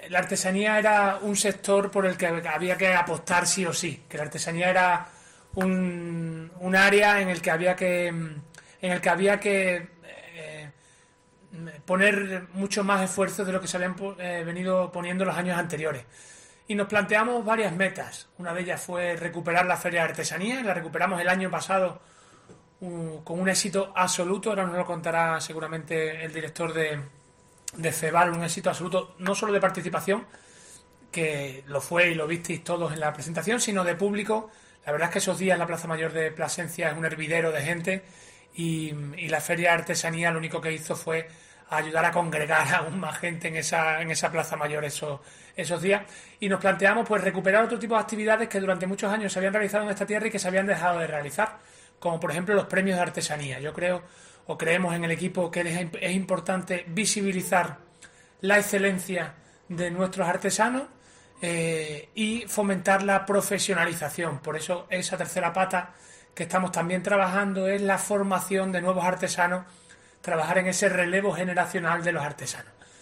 la artesanía era un sector por el que había que apostar sí o sí, que la artesanía era un área en el que había que poner mucho más esfuerzo de lo que se habían venido poniendo los años anteriores. Y nos planteamos varias metas. Una de ellas fue recuperar la Feria de Artesanía. La recuperamos el año pasado con un éxito absoluto. Ahora nos lo contará seguramente el director de FEVAL. Un éxito absoluto no solo de participación, que lo fue y lo visteis todos en la presentación, sino de público. La verdad es que esos días la Plaza Mayor de Plasencia es un hervidero de gente y la Feria de Artesanía lo único que hizo fue ayudar a congregar aún más gente en esa Plaza Mayor esos días. Y nos planteamos pues recuperar otro tipo de actividades que durante muchos años se habían realizado en esta tierra y que se habían dejado de realizar, como por ejemplo los premios de artesanía. Yo creo, o creemos en el equipo, que es importante visibilizar la excelencia de nuestros artesanos y fomentar la profesionalización. Por eso esa tercera pata que estamos también trabajando es la formación de nuevos artesanos, trabajar en ese relevo generacional de los artesanos.